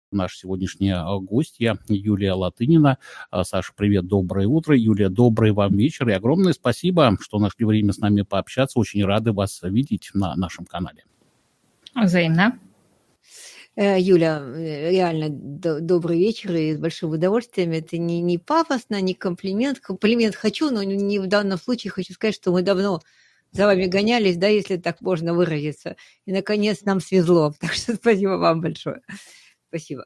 наша сегодняшняя гостья Юлия Латынина. Саша, привет, доброе утро. Юлия, добрый вам вечер. И огромное спасибо, что нашли время с нами пообщаться. Очень рады вас видеть на нашем канале. Взаимно. Юля, реально добрый вечер и с большим удовольствием. Это не пафосно, не комплимент. Комплимент хочу, но не в данном случае. Хочу сказать, что мы давно за вами гонялись, да, если так можно выразиться. И, наконец, нам свезло. Так что спасибо вам большое. Спасибо.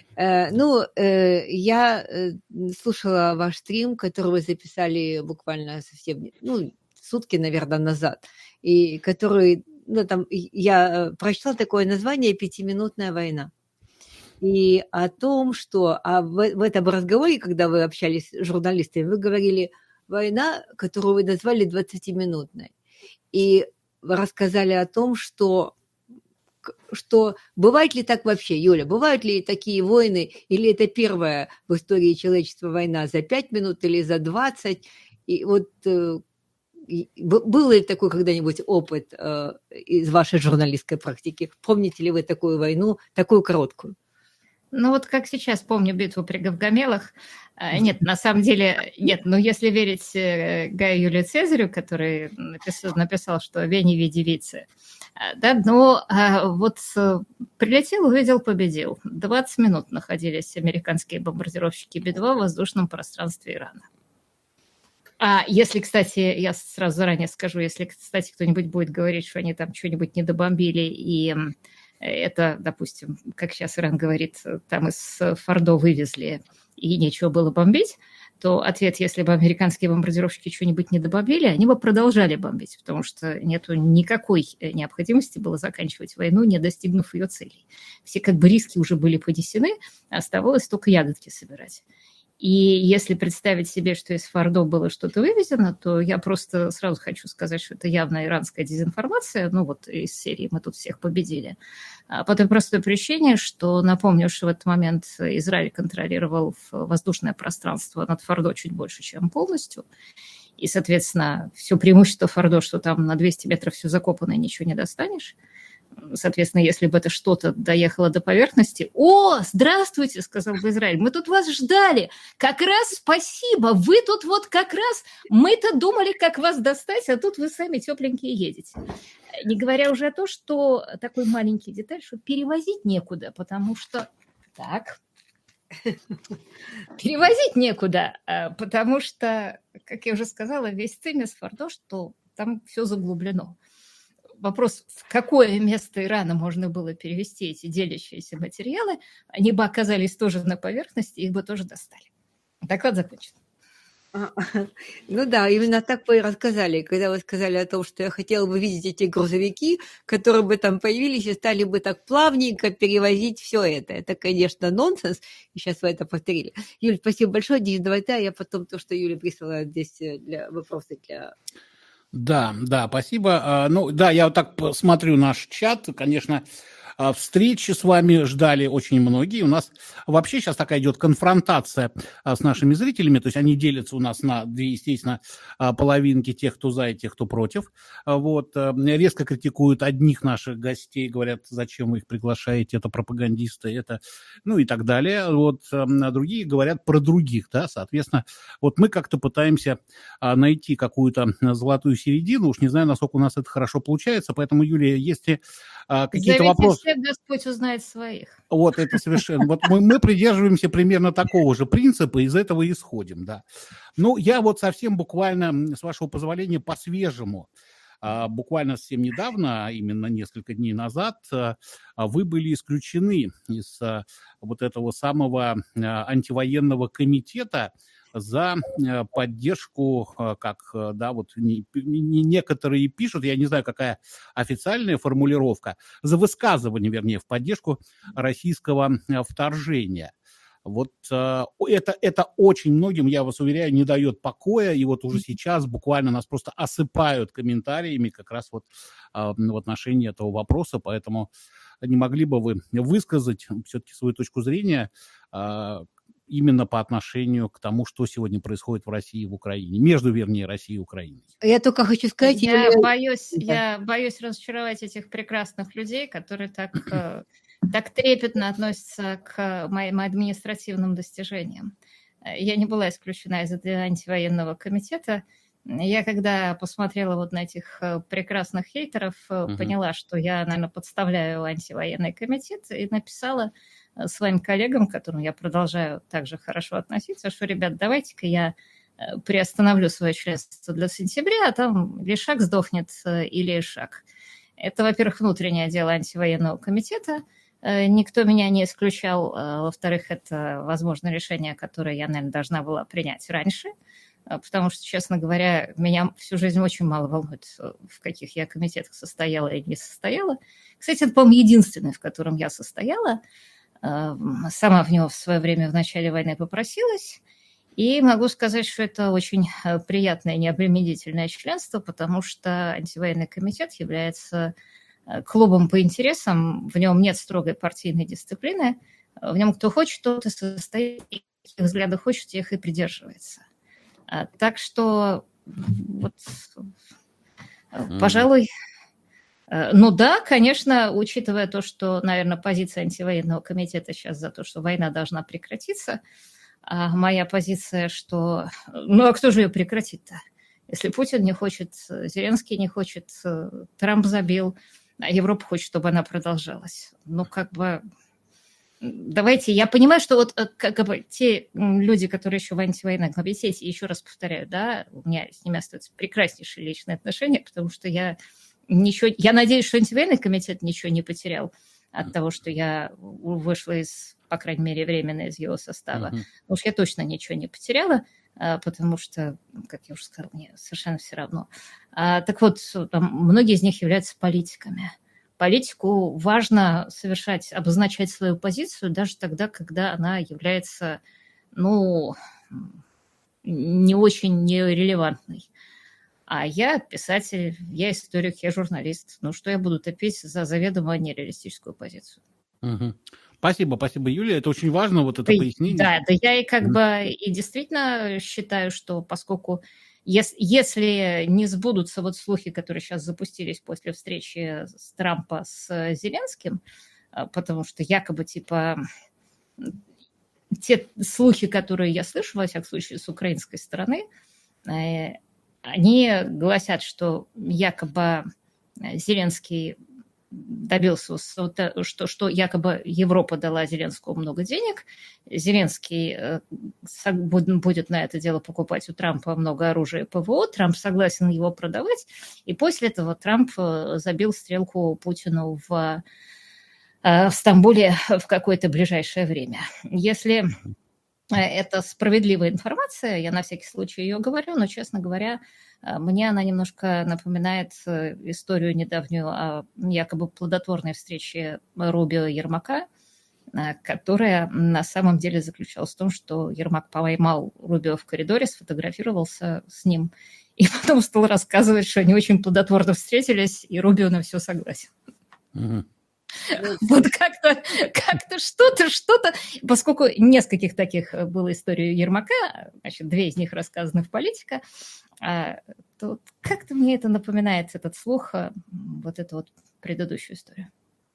Я слушала ваш стрим, который вы записали буквально совсем, сутки, наверное, назад, и который, я прочитала такое название «Пятиминутная война». И о том, что в этом разговоре, когда вы общались с журналистами, вы говорили «война», которую вы назвали 20-минутной. И вы рассказали о том, что бывает ли так вообще, Юля, бывают ли такие войны, или это первая в истории человечества война за 5 минут или за 20? И вот был ли такой когда-нибудь опыт из вашей журналистской практики? Помните ли вы такую войну, такую короткую? Как сейчас помню битву при Гавгамелах. Нет, на самом деле, нет. Но если верить Гаю Юлию Цезарю, который написал, что «Вени види вице», прилетел, увидел, победил. 20 минут находились американские бомбардировщики Би-2 в воздушном пространстве Ирана. А если, кстати, я сразу заранее скажу, если, кстати, кто-нибудь будет говорить, что они там что-нибудь недобомбили, и это, допустим, как сейчас Иран говорит, там из Фордо вывезли, и нечего было бомбить, то ответ, если бы американские бомбардировщики что-нибудь не добомбили, они бы продолжали бомбить, потому что нету никакой необходимости было заканчивать войну, не достигнув ее целей. Все риски уже были понесены, оставалось только ягодки собирать. И если представить себе, что из Фордо было что-то вывезено, то я просто сразу хочу сказать, что это явно иранская дезинформация, из серии «Мы тут всех победили». По той простой причине, что, напомню, что в этот момент Израиль контролировал воздушное пространство над Фордо чуть больше, чем полностью. И, соответственно, все преимущество Фордо, что там на 200 метров все закопано и ничего не достанешь. Соответственно, если бы это что-то доехало до поверхности, «О, здравствуйте», — сказал бы Израиль, «мы тут вас ждали, как раз спасибо, вы тут как раз, мы-то думали, как вас достать, а тут вы сами тепленькие едете». Не говоря уже о том, что такой маленький деталь, что перевозить некуда, потому что... Перевозить некуда, потому что, как я уже сказала, весь цимес Фордо, что там все заглублено. Вопрос, в какое место Ирана можно было перевести эти делящиеся материалы, они бы оказались тоже на поверхности, их бы тоже достали. Доклад закончен. Именно так вы и рассказали, когда вы сказали о том, что я хотела бы видеть эти грузовики, которые бы там появились и стали бы так плавненько перевозить все это. Это, конечно, нонсенс, и сейчас вы это повторили. Юль, спасибо большое, Денис, давай я потом то, что Юля прислала здесь для вопросы для... Да, спасибо. Я так смотрю наш чат, конечно, встречи с вами ждали очень многие. У нас вообще сейчас такая идет конфронтация с нашими зрителями, то есть они делятся у нас на две, естественно, половинки, тех, кто за и тех, кто против. Резко критикуют одних наших гостей, говорят, зачем вы их приглашаете, это пропагандисты, это, и так далее. А другие говорят про других, да, соответственно, мы как-то пытаемся найти какую-то золотую середину, уж не знаю, насколько у нас это хорошо получается, поэтому, Юлия, если какие-то вопросы... Господь узнает своих. Это совершенно. Мы придерживаемся примерно такого же принципа, из этого исходим, да. Я совсем буквально, с вашего позволения, по-свежему, буквально совсем недавно, именно несколько дней назад, вы были исключены из этого самого антивоенного комитета за поддержку, некоторые пишут, я не знаю, какая официальная формулировка, за высказывание, вернее, в поддержку российского вторжения. Это очень многим, я вас уверяю, не дает покоя, и уже сейчас буквально нас просто осыпают комментариями как раз в отношении этого вопроса, поэтому не могли бы вы высказать все-таки свою точку зрения именно по отношению к тому, что сегодня происходит в России и в Украине, между Россией и Украиной. Я только хочу сказать... Я боюсь разочаровать этих прекрасных людей, которые так так трепетно относится к моим административным достижениям. Я не была исключена из этого антивоенного комитета. Я когда посмотрела вот на этих прекрасных хейтеров, поняла, что я, наверное, подставляю антивоенный комитет, и написала своим коллегам, к которым я продолжаю также хорошо относиться, что, ребят, давайте-ка я приостановлю свое членство для сентября, а там или шаг сдохнет, или шаг. Это, во-первых, внутреннее дело антивоенного комитета. Никто меня не исключал. Во-вторых, это, возможно, решение, которое я, наверное, должна была принять раньше, потому что, честно говоря, меня всю жизнь очень мало волнует, в каких я комитетах состояла и не состояла. Кстати, это, по-моему, единственный, в котором я состояла. Сама в него в свое время в начале войны попросилась. И могу сказать, что это очень приятное и необременительное членство, потому что антивоенный комитет является клубом по интересам, в нем нет строгой партийной дисциплины, в нем кто хочет, тот и состоит, каких взглядов хочет, тех и придерживается. Так что, вот, пожалуй, ну да, конечно, учитывая то, что, наверное, позиция антивоенного комитета сейчас за то, что война должна прекратиться, а моя позиция, что... Ну, а кто же ее прекратит-то? Если Путин не хочет, Зеленский не хочет, Трамп забил, а Европа хочет, чтобы она продолжалась. Ну, как бы... Давайте, я понимаю, что вот как бы те люди, которые еще в антивоенном комитете, еще раз повторяю, да, у меня с ними остаются прекраснейшие личные отношения, потому что я надеюсь, что антивоенный комитет ничего не потерял от того, что я вышла из, по крайней мере, временно из его состава. Потому что я точно ничего не потеряла, потому что, как я уже сказала, мне совершенно все равно. Так вот, там, многие из них являются политиками. Политику важно обозначать свою позицию даже тогда, когда она является, ну, не очень нерелевантной. А я писатель, я историк, я журналист. Ну, что я буду топить за заведомо нереалистическую позицию? Спасибо, Юлия. Это очень важно, вот это пояснение. Да, я и как бы и действительно считаю, что поскольку если не сбудутся вот слухи, которые сейчас запустились после встречи с Трампа с Зеленским, потому что якобы типа те слухи, которые я слышу, во всяком случае, с украинской стороны, они гласят, что якобы Зеленский добился, что якобы Европа дала Зеленскому много денег, Зеленский будет на это дело покупать у Трампа много оружия ПВО, Трамп согласен его продавать, и после этого Трамп забил стрелку Путину в Стамбуле в какое-то ближайшее время. Если это справедливая информация, я на всякий случай ее говорю, но, честно говоря, мне она немножко напоминает историю недавнюю о якобы плодотворной встрече Рубио и Ермака, которая на самом деле заключалась в том, что Ермак поймал Рубио в коридоре, сфотографировался с ним и потом стал рассказывать, что они очень плодотворно встретились, и Рубио на все согласен. Вот как-то что-то, поскольку нескольких таких было историй Ермака, значит, 2 из них рассказаны в «Политика», то как-то мне это напоминает, этот слух, вот эту вот предыдущую историю.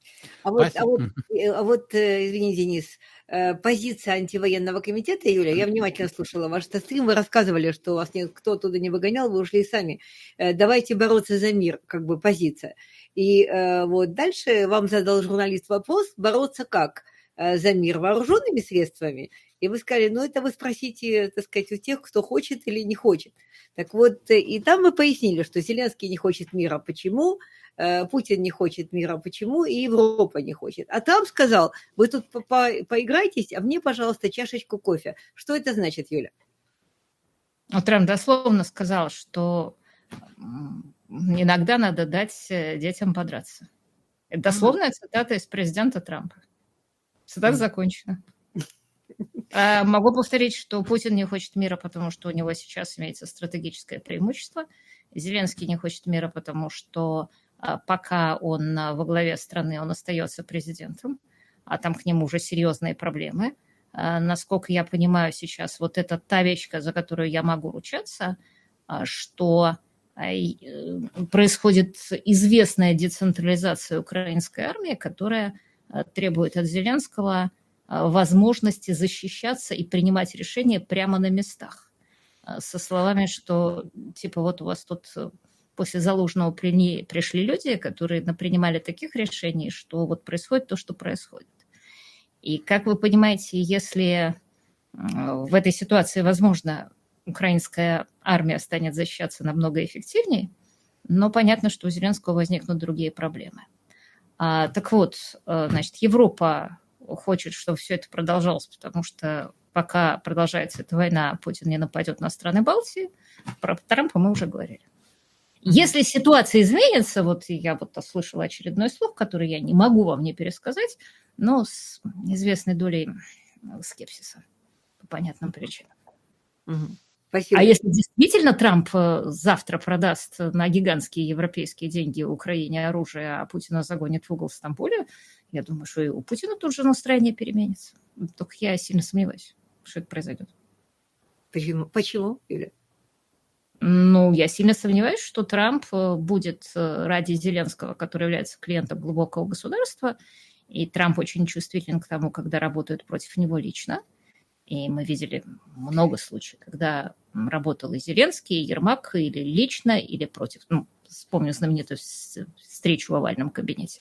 Извини, Денис, позиция антивоенного комитета, Юля, я внимательно слушала ваш стрим, вы рассказывали, что вас никто оттуда не выгонял, вы ушли сами. Давайте бороться за мир, как бы позиция. И вот дальше вам задал журналист вопрос, бороться как? За мир вооруженными средствами? И вы сказали, ну это вы спросите, так сказать, у тех, кто хочет или не хочет. Так вот, и там вы пояснили, что Зеленский не хочет мира, почему, Путин не хочет мира, почему, и Европа не хочет. А Трамп сказал, вы тут поиграйтесь, а мне, пожалуйста, чашечку кофе. Что это значит, Юля? Трамп дословно сказал, что иногда надо дать детям подраться. Это дословная цитата из президента Трампа. Цитата закончена. Могу повторить, что Путин не хочет мира, потому что у него сейчас имеется стратегическое преимущество. Зеленский не хочет мира, потому что пока он во главе страны, он остается президентом, а там к нему уже серьезные проблемы. Насколько я понимаю сейчас, вот это та вещь, за которую я могу ручаться, что происходит известная децентрализация украинской армии, которая требует от Зеленского возможности защищаться и принимать решения прямо на местах. Со словами, что типа вот у вас тут после Залужного пришли люди, которые принимали таких решений, что вот происходит то, что происходит. И как вы понимаете, если в этой ситуации, возможно, украинская армия станет защищаться намного эффективнее, но понятно, что у Зеленского возникнут другие проблемы. Так вот, значит, Европа хочет, чтобы все это продолжалось, потому что пока продолжается эта война, Путин не нападет на страны Балтии. Про Трампа мы уже говорили. Если ситуация изменится, вот я вот слышала очередной слух, который я не могу вам не пересказать, но с известной долей скепсиса по понятным причинам. Спасибо. А если действительно Трамп завтра продаст на гигантские европейские деньги Украине оружие, а Путина загонит в угол в Стамбуле, я думаю, что и у Путина тут же настроение переменится. Только я сильно сомневаюсь, что это произойдет. Почему, Юля? Ну, я сильно сомневаюсь, что Трамп будет ради Зеленского, который является клиентом глубокого государства, и Трамп очень чувствителен к тому, когда работают против него лично. И мы видели много случаев, когда работал и Зеленский, и Ермак, или лично, или против. Ну, вспомню знаменитую встречу в овальном кабинете.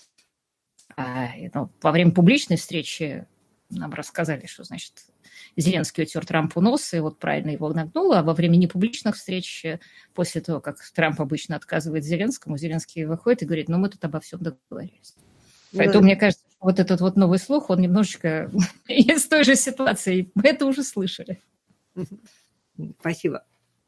Во время публичной встречи нам рассказали, что, значит, Зеленский утер Трампу нос, и вот правильно его нагнул, а во время непубличных встреч, после того, как Трамп обычно отказывает Зеленскому, Зеленский выходит и говорит, ну, мы тут обо всем договорились. Поэтому, мне кажется, вот этот вот новый слух, он немножечко из той же ситуации. Мы это уже слышали. Спасибо.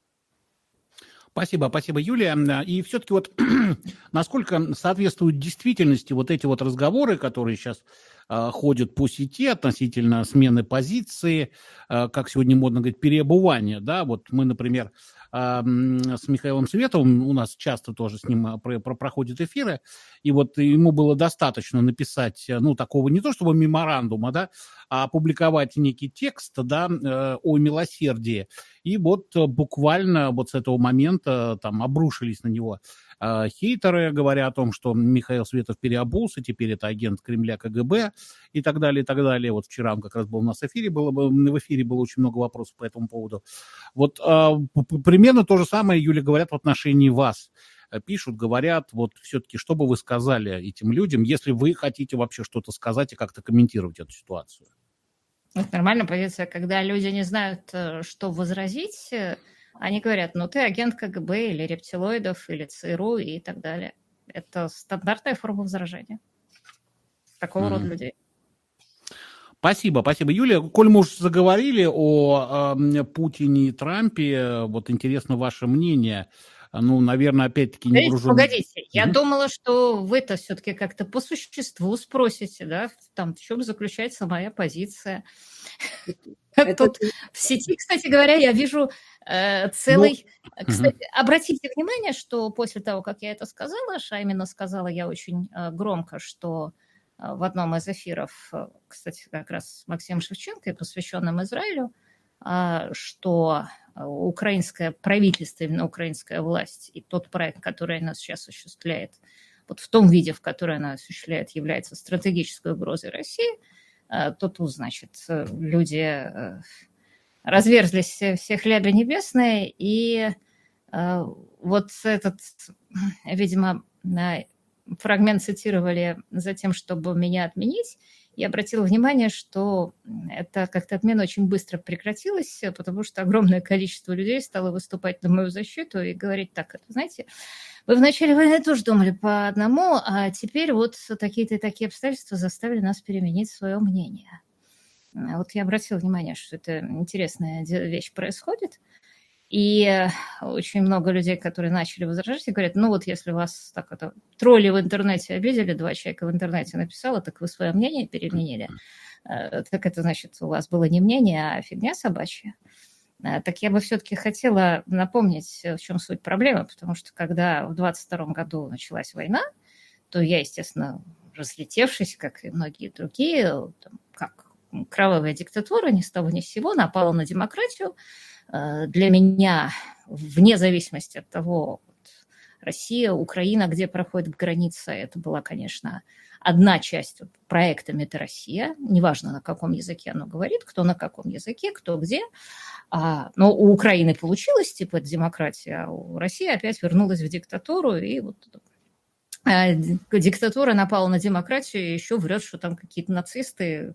Спасибо, Юлия. И все-таки вот насколько соответствуют действительности вот эти вот разговоры, которые сейчас ходят по сети относительно смены позиции, как сегодня модно говорить, переобувания, да, вот мы, например, с Михаилом Световым, у нас часто тоже с ним проходят эфиры, и вот ему было достаточно написать, ну, такого не то чтобы меморандума, да, а опубликовать некий текст, да, о милосердии, и вот буквально вот с этого момента там обрушились на него хейтеры, говоря о том, что Михаил Светов переобулся, теперь это агент Кремля, КГБ и так далее, и так далее. Вот вчера как раз был у нас в эфире было очень много вопросов по этому поводу. Вот примерно то же самое, Юля, говорят в отношении вас. Пишут, говорят, вот все-таки, что бы вы сказали этим людям, если вы хотите вообще что-то сказать и как-то комментировать эту ситуацию? Это нормальная позиция, когда люди не знают, что возразить. Они говорят, ну ты агент КГБ или рептилоидов, или ЦРУ и так далее. Это стандартная форма возражения такого рода людей. Спасибо, Юлия. Коль мы уже заговорили о Путине и Трампе, вот интересно ваше мнение. Ну, наверное, опять-таки не гружу. Погодите, я думала, что вы-то все-таки как-то по существу спросите, да, там, в чем заключается моя позиция. Тут в сети, кстати говоря, я вижу целый... Кстати, обратите внимание, что после того, как я это сказала, а именно сказала я очень громко, что в одном из эфиров, кстати, как раз с Максимом Шевченко, посвященным Израилю, что украинское правительство, именно украинская власть и тот проект, который она сейчас осуществляет, вот в том виде, в котором она осуществляет, является стратегической угрозой России, то тут, значит, люди разверзлись все хляби небесные, и вот этот, видимо, фрагмент цитировали за тем, чтобы меня отменить. Я обратила внимание, что это как-то отмена очень быстро прекратилась, потому что огромное количество людей стало выступать на мою защиту и говорить так, это, знаете, вы в начале войны тоже думали по одному, а теперь вот такие-то и такие обстоятельства заставили нас переменить свое мнение. Вот я обратила внимание, что это интересная вещь происходит. И очень много людей, которые начали возражать, и говорят, ну вот если вас так это тролли в интернете обидели, 2 человека в интернете написало, так вы свое мнение переменили. Так это значит, у вас было не мнение, а фигня собачья. Так я бы все-таки хотела напомнить, в чем суть проблемы, потому что когда в 22 году началась война, то я, естественно, разлетевшись, как и многие другие, там, как кровавая диктатура, ни с того ни с сего, напала на демократию. Для меня, вне зависимости от того, Россия, Украина, где проходит граница, это была, конечно, одна часть проекта «Мета-Россия». Неважно, на каком языке оно говорит, кто на каком языке, кто где. Но у Украины получилось, типа, это демократия, а у России опять вернулась в диктатуру, и вот диктатура напала на демократию и еще врет, что там какие-то нацисты,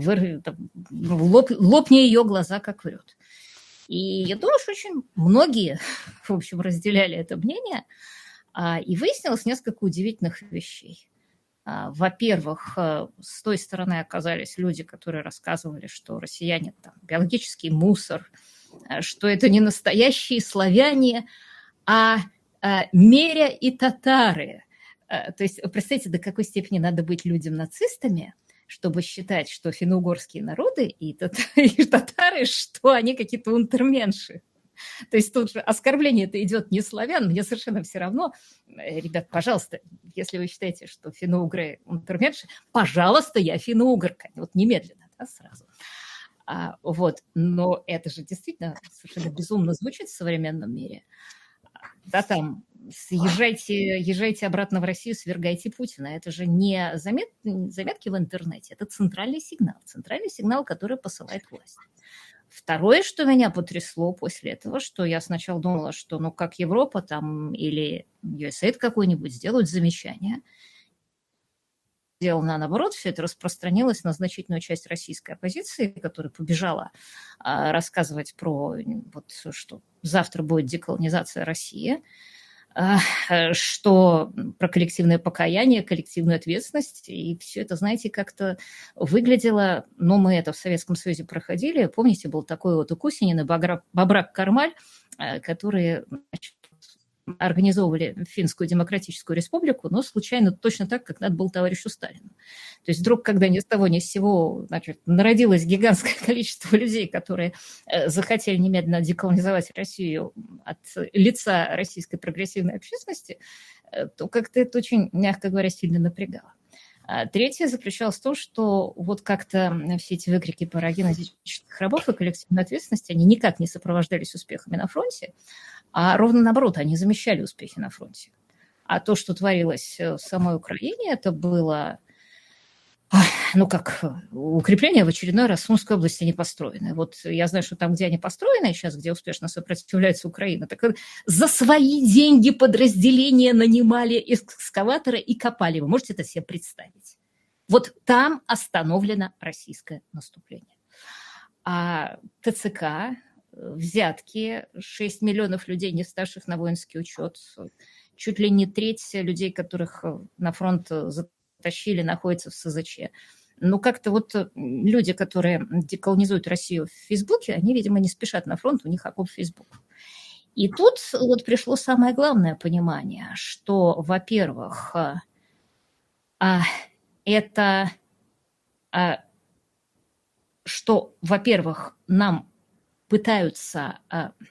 лопни ее глаза, как врет. И я думаю, что очень многие, в общем, разделяли это мнение, и выяснилось несколько удивительных вещей. Во-первых, с той стороны оказались люди, которые рассказывали, что россияне там биологический мусор, что это не настоящие славяне, а меря и татары. То есть, представьте, до какой степени надо быть людям нацистами, чтобы считать, что финно-угорские народы и татары, что они какие-то унтерменши. То есть тут же оскорбление-то идет не славян, мне совершенно все равно. Ребят, пожалуйста, если вы считаете, что финно-угры унтерменши, пожалуйста, я финно-угорка. Вот немедленно, да, сразу. Но это же действительно совершенно безумно звучит в современном мире. Да, там, езжайте обратно в Россию, свергайте Путина. Это же не заметки в интернете, это центральный сигнал, который посылает власть. Второе, что меня потрясло после этого, что я сначала думала, что, как Европа там или USAID какой-нибудь сделают замечание. Сделано наоборот, все это распространилось на значительную часть российской оппозиции, которая побежала рассказывать про что завтра будет деколонизация России, что про коллективное покаяние, коллективную ответственность, и все это, знаете, как-то выглядело, мы это в Советском Союзе проходили, помните, был такой у Кусинин и Бобрак-Кармаль, которые организовывали Финскую Демократическую Республику, но случайно точно так, как надо было товарищу Сталину. То есть вдруг, когда ни с того ни с сего народилось гигантское количество людей, которые захотели немедленно деколонизовать Россию от лица российской прогрессивной общественности, то как-то это очень, мягко говоря, сильно напрягало. Третье заключалось в том, что как-то все эти выкрики про генетических рабов и коллективную ответственность, они никак не сопровождались успехами на фронте, а ровно наоборот, они замещали успехи на фронте. А то, что творилось в самой Украине, это было, укрепление в очередной раз в Сумской области не построены. Я знаю, что там, где они построены сейчас, где успешно сопротивляется Украина, так за свои деньги подразделения нанимали экскаваторы и копали. Вы можете это себе представить? Там остановлено российское наступление. А ТЦК, взятки, 6 миллионов людей, не ставших на воинский учет, чуть ли не треть людей, которых на фронт затащили, находятся в СЗЧ. Как-то люди, которые деколонизуют Россию в Фейсбуке, они, видимо, не спешат на фронт, у них окоп Фейсбук. И тут пришло самое главное понимание, что, во-первых, нам пытаются,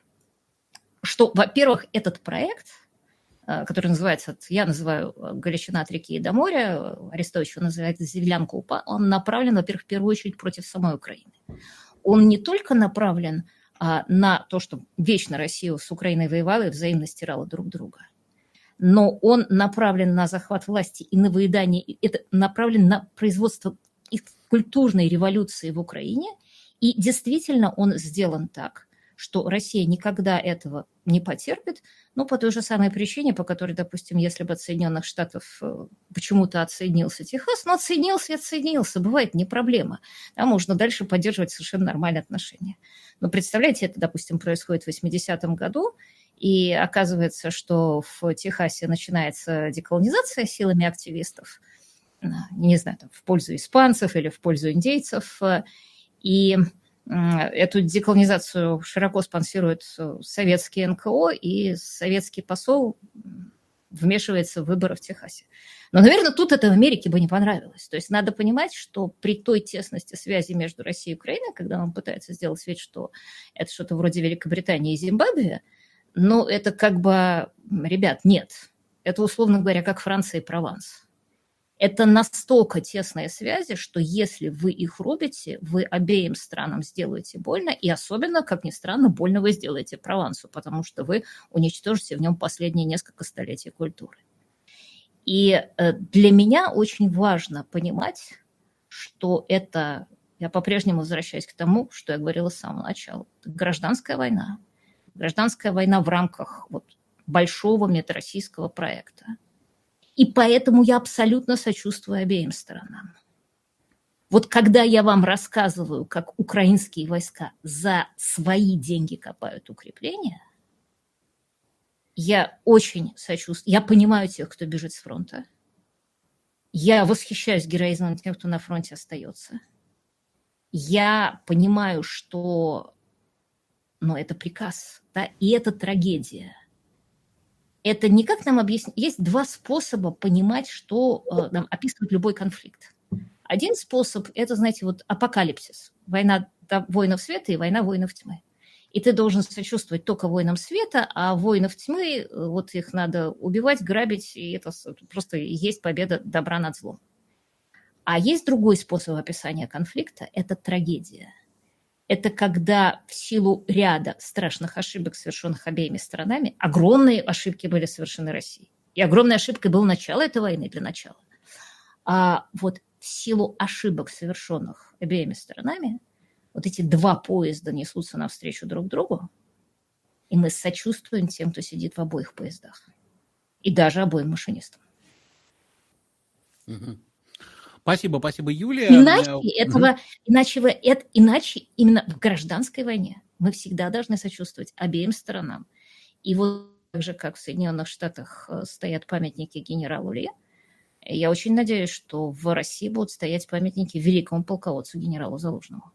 этот проект, который называется, я называю «Галичина от реки и до моря», Арестович его называет «Землянка УПА», он направлен, во-первых, в первую очередь против самой Украины. Он не только направлен на то, что вечно Россия с Украиной воевала и взаимно стирала друг друга, но он направлен на захват власти и на выедание, это направлен на производство культурной революции в Украине. И действительно он сделан так, что Россия никогда этого не потерпит, по той же самой причине, по которой, допустим, если бы от Соединенных Штатов почему-то отсоединился Техас, отсоединился и отсоединился, бывает, не проблема. Там можно дальше поддерживать совершенно нормальные отношения. Но представляете, это, допустим, происходит в 80-м году, и оказывается, что в Техасе начинается деколонизация силами активистов, не знаю, в пользу испанцев или в пользу индейцев. И эту деколонизацию широко спонсирует советский НКО, и советский посол вмешивается в выборы в Техасе. Но, наверное, тут это в Америке бы не понравилось. То есть надо понимать, что при той тесности связи между Россией и Украиной, когда он пытается сделать вид, что это что-то вроде Великобритании и Зимбабве, это ребят, нет. Это, условно говоря, как Франция и Прованс. Это настолько тесные связи, что если вы их рубите, вы обеим странам сделаете больно, и особенно, как ни странно, больно вы сделаете Провансу, потому что вы уничтожите в нем последние несколько столетий культуры. И для меня очень важно понимать, что это, я по-прежнему возвращаюсь к тому, что я говорила с самого начала, гражданская война в рамках вот большого медроссийского проекта. И поэтому я абсолютно сочувствую обеим сторонам. Вот когда я вам рассказываю, как украинские войска за свои деньги копают укрепления, я очень сочувствую. Я понимаю тех, кто бежит с фронта. Я восхищаюсь героизмом тех, кто на фронте остается. Я понимаю, что это приказ, да, и это трагедия. Это не как нам объяснить. Есть два способа понимать, что нам описывает любой конфликт. Один способ – это, знаете, вот апокалипсис. Война воинов света и война воинов тьмы. И ты должен сочувствовать только воинам света, а воинов тьмы, вот их надо убивать, грабить, и это просто есть победа добра над злом. А есть другой способ описания конфликта – это трагедия. Это когда в силу ряда страшных ошибок, совершенных обеими сторонами, огромные ошибки были совершены Россией. И огромной ошибкой было начало этой войны для начала. А вот в силу ошибок, совершенных обеими сторонами, вот эти два поезда несутся навстречу друг другу, и мы сочувствуем тем, кто сидит в обоих поездах. И даже обоим машинистам. Спасибо, Юлия. Иначе именно в гражданской войне мы всегда должны сочувствовать обеим сторонам. И вот так же, как в Соединенных Штатах стоят памятники генералу Ли, я очень надеюсь, что в России будут стоять памятники великому полководцу генералу Залужному.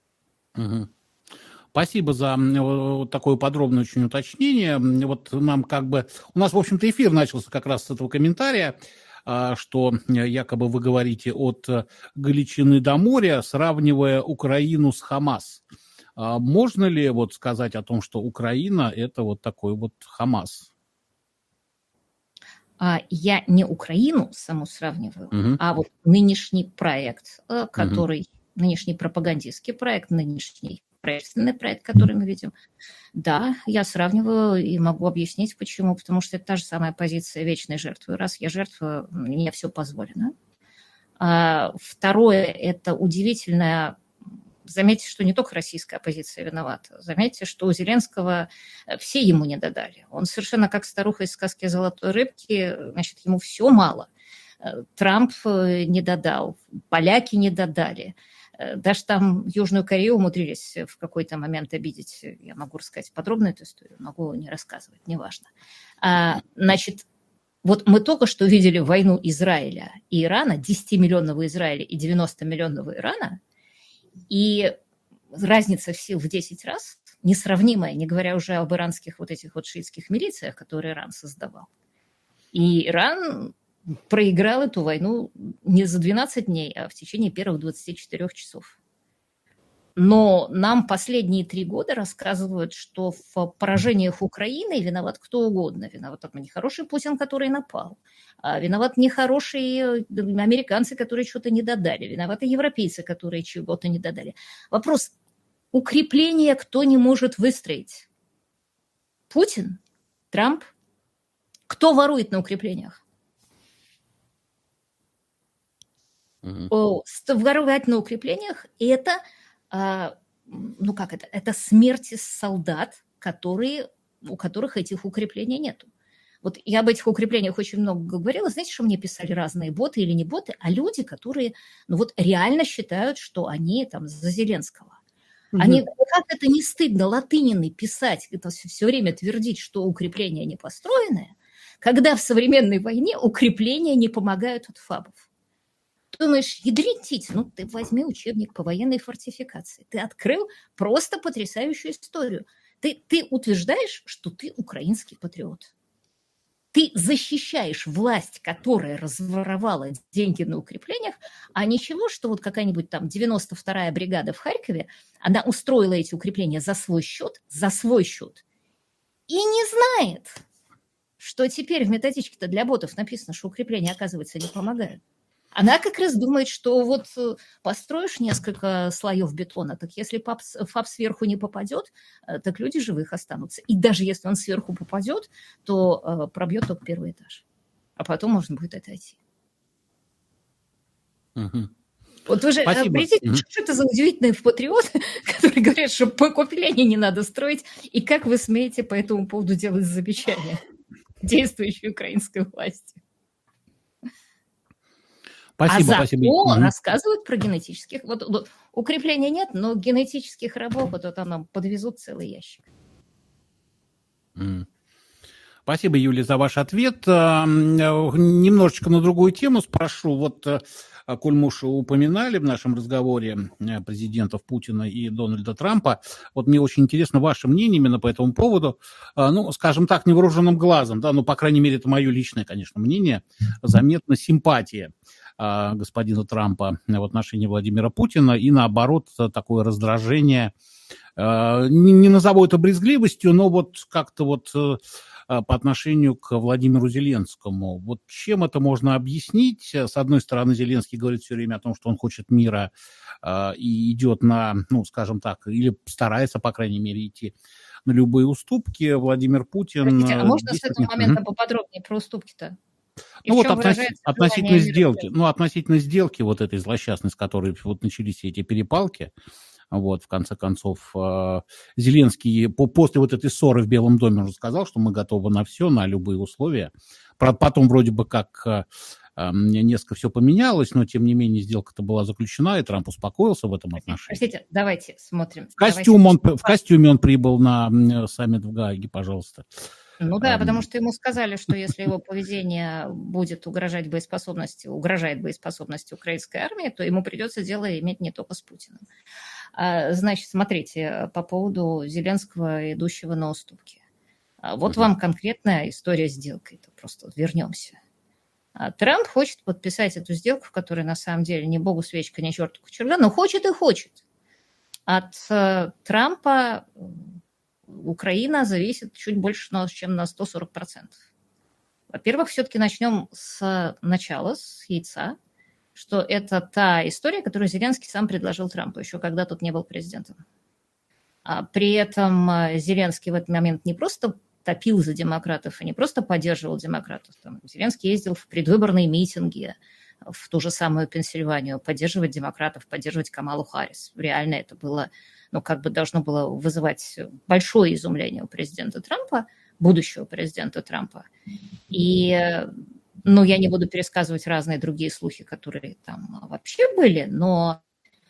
Спасибо за такое подробное очень уточнение. Вот нам у нас, в общем-то, эфир начался как раз с этого комментария, что якобы вы говорите от Галичины до моря, сравнивая Украину с Хамас. Можно ли сказать о том, что Украина – это вот такой вот Хамас? Я не Украину саму сравниваю, а вот нынешний проект, нынешний пропагандистский проект, нынешний правительственный проект, который мы видим. Да, я сравниваю и могу объяснить, почему. Потому что это та же самая позиция вечной жертвы. Раз я жертва, мне все позволено. Второе, это удивительное. Заметьте, что не только российская оппозиция виновата. Заметьте, что у Зеленского все ему не додали. Он совершенно как старуха из сказки о золотой рыбке, значит, ему все мало. Трамп не додал, поляки не додали. Даже там Южную Корею умудрились в какой-то момент обидеть. Я могу рассказать подробно эту историю, могу не рассказывать, неважно. Значит, вот мы только что видели войну Израиля и Ирана, 10-миллионного Израиля и 90-миллионного Ирана, и разница в сил в 10 раз несравнимая, не говоря уже об иранских вот этих вот шиитских милициях, которые Иран создавал. И Иран проиграл эту войну не за 12 дней, а в течение первых 24 часов. Но нам последние 3 года рассказывают, что в поражениях Украины виноват кто угодно. Виноват нехороший Путин, который напал. Виноват нехорошие американцы, которые что-то не додали. Виноваты европейцы, которые чего-то не додали. Вопрос, укрепление кто не может выстроить? Путин? Трамп? Кто ворует на укреплениях? Воровать на укреплениях – это, это смерти солдат, у которых этих укреплений нету. Вот я об этих укреплениях очень много говорила. Знаете, что мне писали разные боты или не боты, а люди, которые реально считают, что они там за Зеленского. Они, как это не стыдно, латынины писать, это все время твердить, что укрепления не построены, когда в современной войне укрепления не помогают от фабов. Думаешь, ядрить, ты возьми учебник по военной фортификации. Ты открыл просто потрясающую историю. Ты утверждаешь, что ты украинский патриот. Ты защищаешь власть, которая разворовала деньги на укреплениях, а ничего, что вот какая-нибудь там 92-я бригада в Харькове, она устроила эти укрепления за свой счет, и не знает, что теперь в методичке-то для ботов написано, что укрепления, оказывается, не помогают. Она как раз думает, что вот построишь несколько слоев бетона, так если ФАП сверху не попадет, так люди живых останутся. И даже если он сверху попадет, то пробьет только первый этаж. А потом можно будет отойти. Угу. Вот вы же обратите, что это за удивительные патриоты, которые говорят, что покупление не надо строить, и как вы смеете по этому поводу делать замечания действующей украинской власти? Спасибо, зато рассказывают про генетических. Вот укрепления нет, но генетических рабов вот это нам подвезут целый ящик. Спасибо, Юлия, за ваш ответ. Немножечко на другую тему спрошу. Вот, коль мы уж упоминали в нашем разговоре президентов Путина и Дональда Трампа, вот мне очень интересно ваше мнение именно по этому поводу. Ну, скажем так, невооруженным глазом, да, ну, по крайней мере, это мое личное, конечно, мнение, заметна симпатия господина Трампа в отношении Владимира Путина и, наоборот, такое раздражение. Не назову это брезгливостью, но вот как-то вот по отношению к Владимиру Зеленскому. Вот чем это можно объяснить? С одной стороны, Зеленский говорит все время о том, что он хочет мира и идет на, ну, скажем так, или старается, по крайней мере, идти на любые уступки. Владимир Путин... Простите, а можно с этого момента поподробнее про уступки-то? И ну вот относительно сделки, относительно сделки вот этой злосчастной, с которой вот начались эти перепалки, вот, в конце концов, Зеленский после вот этой ссоры в Белом доме уже сказал, что мы готовы на все, на любые условия. Потом вроде бы как несколько все поменялось, но тем не менее сделка-то была заключена, и Трамп успокоился в этом отношении. Простите, давайте смотрим. В костюме он прибыл на саммит в Гааге, пожалуйста. Ну да, потому что ему сказали, что если его поведение будет угрожает боеспособности украинской армии, то ему придется дело иметь не только с Путиным. Значит, смотрите, по поводу Зеленского, идущего на уступки. Вот вам конкретная история сделки. Это просто вернемся. Трамп хочет подписать эту сделку, в которой на самом деле ни богу свечка, ни черту кочерга, но хочет и хочет. От Трампа Украина зависит чуть больше, чем на 140%. Во-первых, все-таки начнем с начала, с яйца, что это та история, которую Зеленский сам предложил Трампу, еще когда тот не был президентом. При этом Зеленский в этот момент не просто топил за демократов и не просто поддерживал демократов. Зеленский ездил в предвыборные митинги в ту же самую Пенсильванию, поддерживать демократов, поддерживать Камалу Харрис. Реально это было, должно было вызывать большое изумление у президента Трампа, будущего президента Трампа. И, я не буду пересказывать разные другие слухи, которые там вообще были, но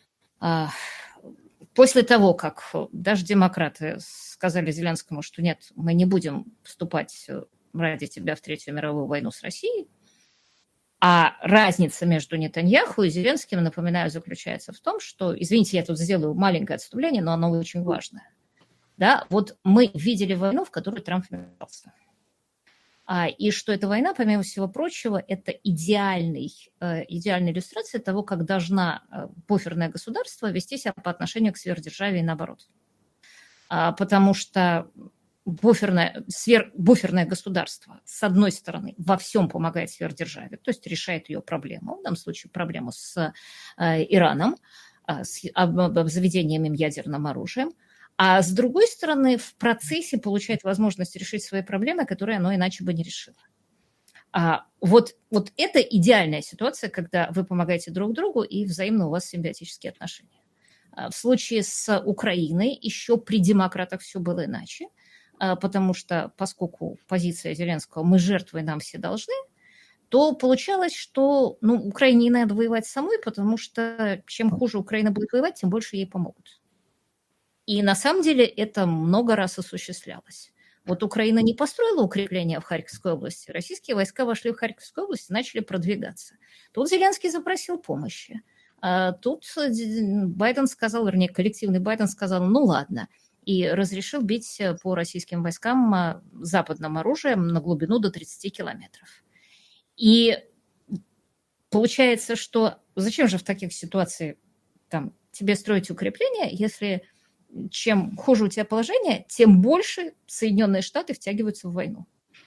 после того, как даже демократы сказали Зеленскому, что нет, мы не будем вступать ради тебя в Третью мировую войну с Россией, а разница между Нетаньяху и Зеленским, напоминаю, заключается в том, что, извините, я тут сделаю маленькое отступление, но оно очень важное. Да, вот мы видели войну, в которую Трамп вмешался. И что эта война, помимо всего прочего, это идеальная иллюстрация того, как должна буферное государство вести себя по отношению к сверхдержаве и наоборот. Потому что буферное государство, с одной стороны, во всем помогает сверхдержаве, то есть решает ее проблему, в данном случае проблему с Ираном, с обзаведением им ядерным оружием, а с другой стороны, в процессе получает возможность решить свои проблемы, которые оно иначе бы не решило. Вот это идеальная ситуация, когда вы помогаете друг другу и взаимно у вас симбиотические отношения. В случае с Украиной еще при демократах все было иначе, потому что поскольку позиция Зеленского «мы жертвы, нам все должны», то получалось, что Украине не надо воевать самой, потому что чем хуже Украина будет воевать, тем больше ей помогут. И на самом деле это много раз осуществлялось. Вот Украина не построила укрепления в Харьковской области, российские войска вошли в Харьковскую область и начали продвигаться. Тут Зеленский запросил помощи. Тут Байден сказал, вернее, коллективный Байден сказал, ладно, и разрешил бить по российским войскам западным оружием на глубину до 30 километров. И получается, что зачем же в таких ситуациях тебе строить укрепления, если чем хуже у тебя положение, тем больше Соединенные Штаты втягиваются в войну.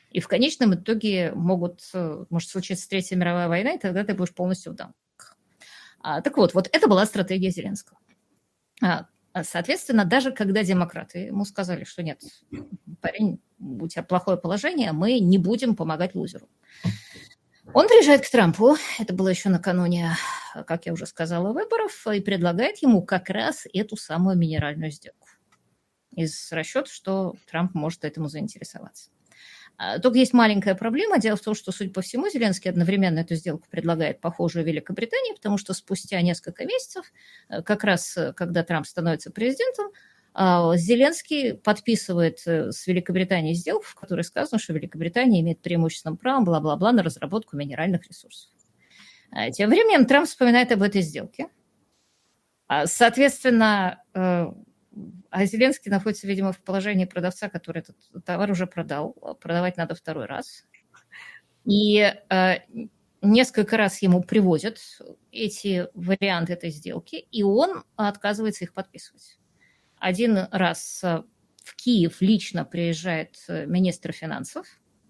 И в конечном итоге может случиться Третья мировая война, и тогда ты будешь полностью в дамках. Так вот это была стратегия Зеленского. Соответственно, даже когда демократы ему сказали, что нет, парень, у тебя плохое положение, мы не будем помогать лузеру. Он приезжает к Трампу, это было еще накануне, как я уже сказала, выборов, и предлагает ему как раз эту самую минеральную сделку. Из расчета, что Трамп может этому заинтересоваться. Только есть маленькая проблема. Дело в том, что, судя по всему, Зеленский одновременно эту сделку предлагает похожую Великобритании, потому что спустя несколько месяцев, как раз когда Трамп становится президентом, Зеленский подписывает с Великобританией сделку, в которой сказано, что Великобритания имеет преимущественным правом, бла-бла-бла, на разработку минеральных ресурсов. Тем временем Трамп вспоминает об этой сделке. Соответственно, а Зеленский находится, видимо, в положении продавца, который этот товар уже продал. Продавать надо второй раз. И несколько раз ему привозят эти варианты этой сделки, и он отказывается их подписывать. Один раз в Киев лично приезжает министр финансов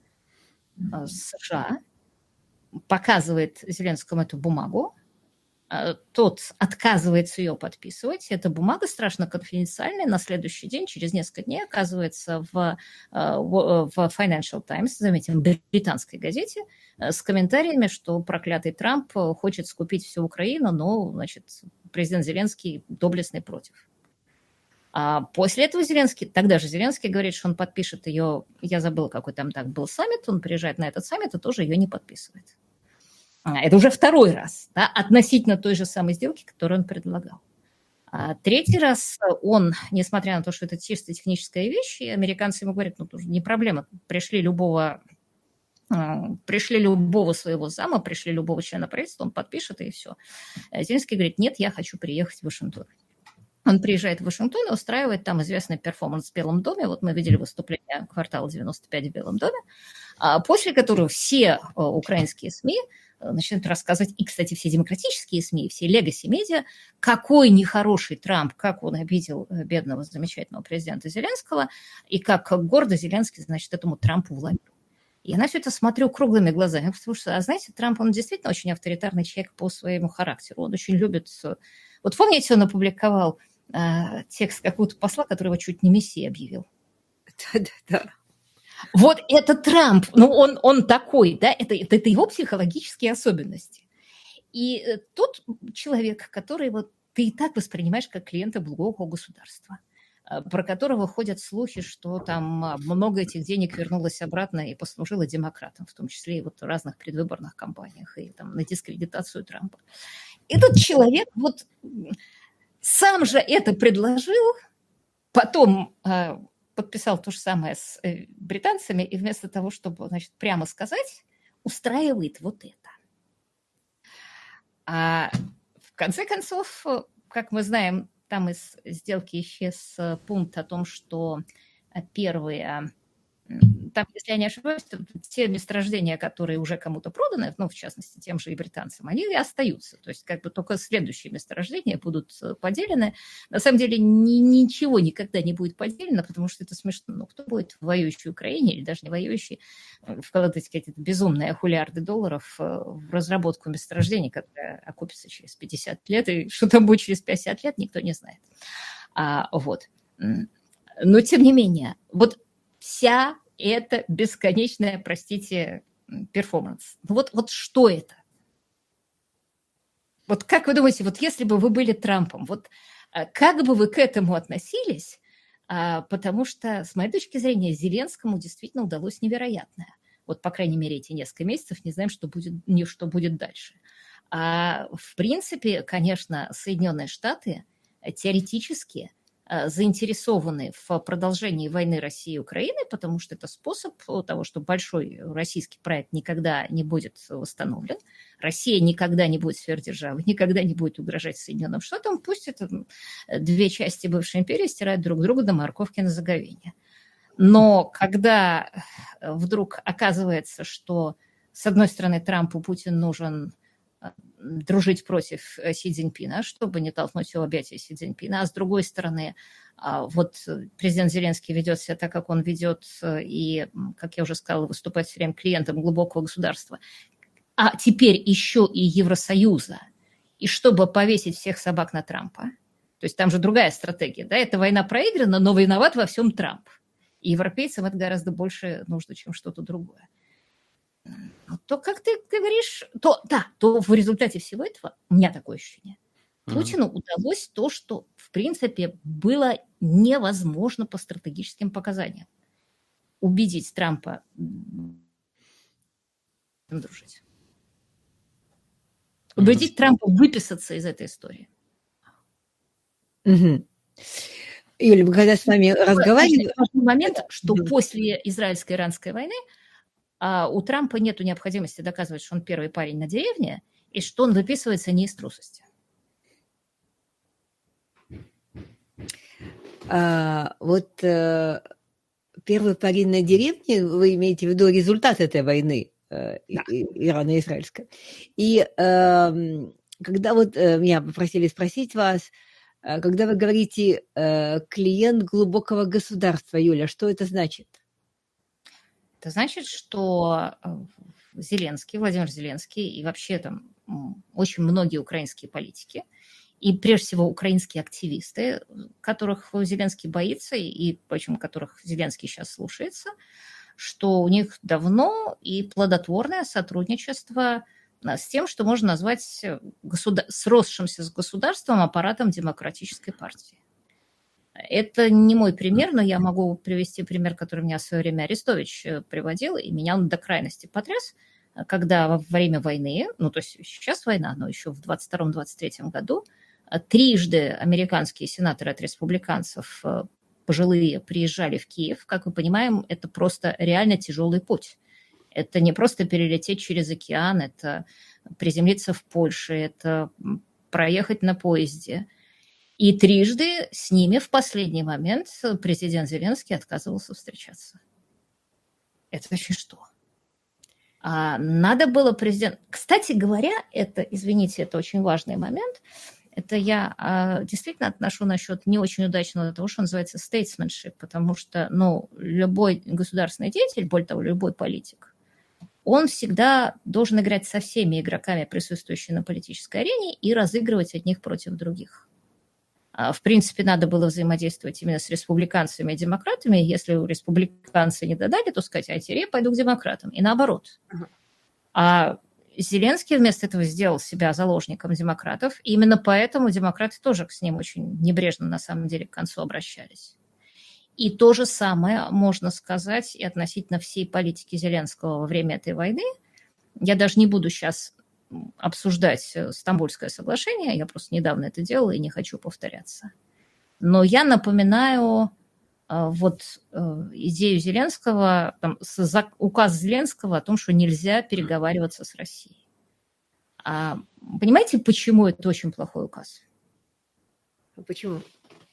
США, показывает Зеленскому эту бумагу, тот отказывается ее подписывать. Эта бумага страшно конфиденциальная. На следующий день, через несколько дней, оказывается в Financial Times, заметим, британской газете, с комментариями, что проклятый Трамп хочет скупить всю Украину, но, значит, президент Зеленский доблестный против. А после этого тогда же Зеленский говорит, что он подпишет ее, я забыла, какой там так был саммит, он приезжает на этот саммит и тоже ее не подписывает. Это уже второй раз, да, относительно той же самой сделки, которую он предлагал. Третий раз он, несмотря на то, что это чисто техническая вещь, и американцы ему говорят, тоже не проблема, пришли любого своего зама, пришли любого члена правительства, он подпишет, и все. Зеленский говорит, нет, я хочу приехать в Вашингтон. Он приезжает в Вашингтон и устраивает там известный перформанс в Белом доме. Вот мы видели выступление «Квартала 95» в Белом доме, после которого все украинские СМИ начинают рассказывать, и, кстати, все демократические СМИ, все легаси-медиа, какой нехороший Трамп, как он обидел бедного, замечательного президента Зеленского, и как гордо Зеленский, значит, этому Трампу вломил. И я на все это смотрю круглыми глазами, потому что, знаете, Трамп, он действительно очень авторитарный человек по своему характеру. Он очень любит... Вот помните, он опубликовал текст какого-то посла, который его чуть не мессией объявил? Да. Вот это Трамп, он такой, да, это его психологические особенности. И тот человек, который ты и так воспринимаешь как клиента благого государства, про которого ходят слухи, что там много этих денег вернулось обратно и послужило демократам, в том числе и в разных предвыборных кампаниях, и там на дискредитацию Трампа. Этот человек сам же это предложил, потом подписал то же самое с британцами, и вместо того, чтобы, значит, прямо сказать, устраивает вот это. А в конце концов, как мы знаем, там из сделки исчез пункт о том, что первые... Там, если я не ошибаюсь, те месторождения, которые уже кому-то проданы, в частности, тем же и британцам, они и остаются. То есть как бы только следующие месторождения будут поделены. На самом деле ничего никогда не будет поделено, потому что это смешно. Кто будет в воюющей Украине или даже не воюющей вкладывать какие-то безумные хулиарды долларов в разработку месторождений, которое окупится через 50 лет, и что там будет через 50 лет, никто не знает. Но тем не менее, вся эта бесконечная, простите, перформанс. Вот что это? Как вы думаете, если бы вы были Трампом, как бы вы к этому относились? Потому что, с моей точки зрения, Зеленскому действительно удалось невероятное. По крайней мере, эти несколько месяцев не знаем, что будет дальше. В принципе, конечно, Соединенные Штаты теоретически заинтересованы в продолжении войны России и Украины, потому что это способ того, что большой российский проект никогда не будет восстановлен, Россия никогда не будет сверхдержавой, никогда не будет угрожать Соединенным Штатам, пусть это две части бывшей империи стирают друг друга до морковки на заговение. Но когда вдруг оказывается, что, с одной стороны, Трампу Путин нужен дружить против Си Цзиньпина, чтобы не толкнуть его в объятия Си Цзиньпина. А с другой стороны, вот президент Зеленский ведет себя так, как он ведет, и, как я уже сказала, выступает все время клиентом глубокого государства. А теперь еще и Евросоюза. И чтобы повесить всех собак на Трампа. То есть там же другая стратегия. Да? Эта война проиграна, но виноват во всем Трамп. И европейцам это гораздо больше нужно, чем что-то другое. То, как ты говоришь, то в результате всего этого, у меня такое ощущение, Путину удалось то, что, в принципе, было невозможно по стратегическим показаниям. Убедить Трампа дружить. Убедить Трампа выписаться из этой истории. Юля, мы когда с вами разговаривали... Важный момент, что после израильско-иранской войны у Трампа нет необходимости доказывать, что он первый парень на деревне, и что он выписывается не из трусости. Первый парень на деревне, вы имеете в виду результат этой войны, ирано-израильской. И когда меня попросили спросить вас, когда вы говорите «клиент глубокого государства», Юля, что это значит? Это значит, что Владимир Зеленский и вообще там очень многие украинские политики, и прежде всего украинские активисты, которых Зеленский боится и почему которых Зеленский сейчас слушается, что у них давно и плодотворное сотрудничество с тем, что можно назвать сросшимся с государством аппаратом демократической партии. Это не мой пример, но я могу привести пример, который меня в свое время Арестович приводил, и меня он до крайности потряс, когда во время войны, то есть сейчас война, но еще в 22-23 году, трижды американские сенаторы от республиканцев пожилые приезжали в Киев. Как мы понимаем, это просто реально тяжелый путь. Это не просто перелететь через океан, это приземлиться в Польше, это проехать на поезде. И трижды с ними в последний момент президент Зеленский отказывался встречаться. Это вообще что? Надо было Кстати говоря, это очень важный момент. Это я действительно отношу насчет не очень удачного того, что называется statesmanship, потому что любой государственный деятель, более того, любой политик, он всегда должен играть со всеми игроками, присутствующими на политической арене, и разыгрывать от них против других. В принципе, надо было взаимодействовать именно с республиканцами и демократами. Если республиканцы не додали, то сказать, а теперь я пойду к демократам. И наоборот. А Зеленский вместо этого сделал себя заложником демократов. И именно поэтому демократы тоже с ним очень небрежно, на самом деле, к концу обращались. И то же самое можно сказать и относительно всей политики Зеленского во время этой войны. Я даже не буду сейчас обсуждать Стамбульское соглашение, я просто недавно это делала и не хочу повторяться. Но я напоминаю идею Зеленского, указ Зеленского о том, что нельзя переговариваться с Россией. Понимаете, почему это очень плохой указ? Почему?